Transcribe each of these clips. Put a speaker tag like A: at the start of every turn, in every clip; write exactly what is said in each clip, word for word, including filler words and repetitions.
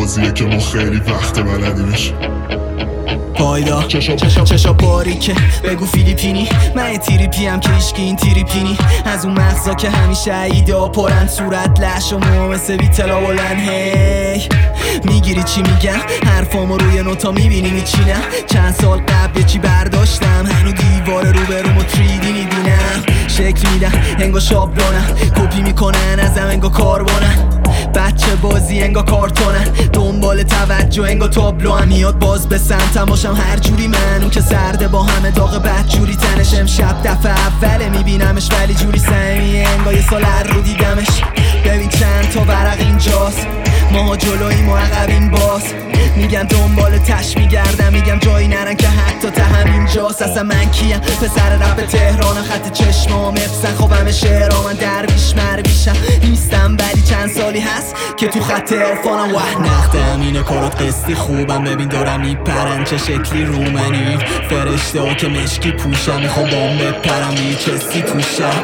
A: بازیه که ما خیلی وقت بلدیمش.
B: پایدا چشا چشا باریکه بگو فیلیپینی، من تریپی هم که ایشکی این تریپینی، از اون مغزا که همیشه ایده ها پرن، صورت لش و مو مثل بیتلا بلن. هی میگیری چی میگم؟ حرفامو روی نوتا میبینی میچینم. چند سال قبل یه چی برداشتم، هنو دیوار رو به رومو تریدی میبینم. شکل میدم انگا شابلونم، کپی میکنن ازم انگا کاربونن. بچه بازی انگا کارتونن، دنبال توجه انگا تابلو هم میاد باز به سمتم باشم هر جوری. من اون که سرده با همه داغ بد جوری تنش، امشب دفعه اوله میبینمش ولی جوری سمیه انگا یه سال هر رو دیدمش. ببین چند تا ورق اینجاست، ماها جلوییم و عقبیم باز. میگن دنبال تش میگردم، میگم جایی نرن که حتی ته همینجاست. اصلا من کیم؟ پسر رپ تهران، خط چشمام افسن خوابم شعرها، من درویش مرویشم نیستم ولی چند سالی هست که تو خط عرفانم. وح نختم اینه کارات قسطی خوبم، ببین دارم میپرن چه شکلی رومنی. فرشته ها که مشکی پوشم، میخوام بام بپرم یه چستی توشم.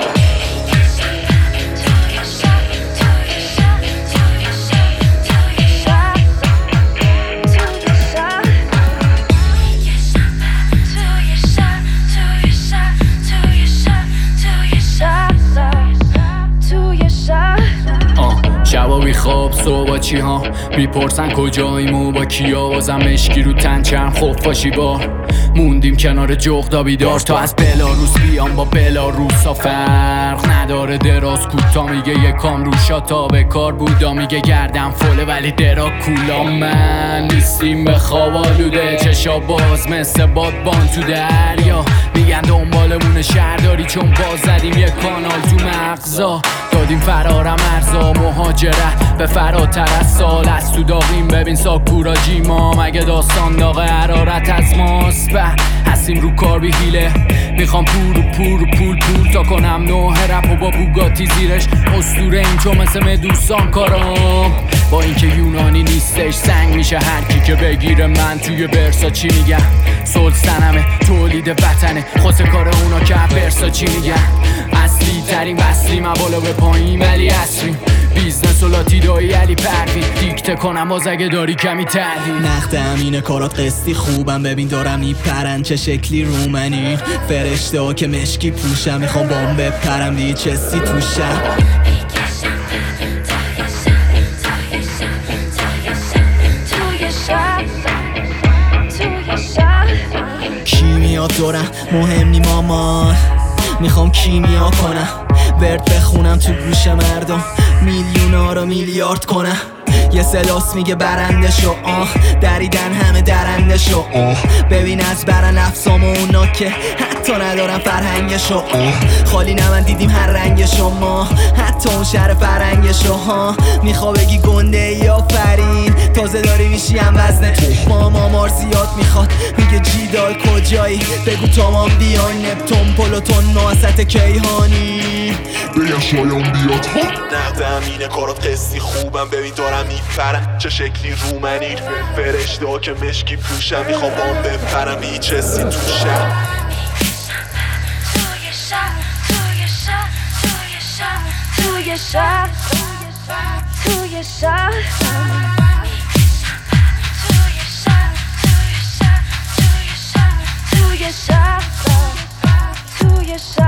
C: شبا بیخواب صبح چی ها میپرسن کجاییم و با کیا، بازم مشکی رو تن چرم خفاشی با موندیم کنار جغدا بیدار. تا از بلاروس بیام با بلاروسا فرق نداره، دراز کوتا میگه یکام روشا تا به کار بودا، میگه گردم فله ولی درا کولا. من نیستیم به خواب آلوده، چشا باز مثل بادبان تو دریا، میگن دنبالمون شهرداری چون باز زدیم یک کانال تو مغزا. دادیم فرارم ارزا مهاجرت به فراتر از سال، از تو داغیم ببین ساکورا جیما، مگه داستان داغ حرارت از ماست؟ به هستیم رو کار بی حیله، میخوام پور و پور و پول پول تا کنم نوه رپ و با بوگاتی زیرش. اسطوره این چون مثل مدوسان کارام، با اینکه یونانی نیستش سنگ میشه هر کی که بگیره. من توی برسا چی میگم؟ سلطنمه تولید وطنه، خواسته کار اونا که برسا چی میگن؟ اصلی ترین وصلی مبالا به پایین ولی اصریم، بیزنس و لاتیدایی علی پروین، دیکته کنم باز اگه داری کمی تحلیل.
B: نختم اینه کارات قسطی خوبم، ببین دارم میپرن چه شکلی رومنی. فرشته ها که مشکی پوشم، میخوام بام بپرم دیگه چستی توشم. کی میاد دورم مهم نی مامان، میخوام کیمیا کنم برد بخونم تو گوش مردم، میلیونا رو میلیارد کنم. یه سلاس میگه برنده شو، آه دریدن همه درنده شو. آه ببین از برن افسام و اونا که حتی ندارن فرهنگشو. آه خالی نمن دیدیم هر رنگشو، ما حتی اون شهر فرنگشو. ها میخوا بگی گنده یا فرین، تازه داری میشی هم وزن تو. ما مامار زیاد میخواد میگه جیدال کجایی، بگو تمام بیاین نپتون پلوتون نوست کیهانی.
A: بگم شایان بیاد ها.
D: نقدم اینه کارات قسطی خوبم، ببین دارم میپرم چه شکلی رومنی. فرشته ها که مشکی پوشم، میخوام بام بپرم یه چستی توشم.
E: توی شب توی شب توی شب توی شب توی شب توی شب توی شب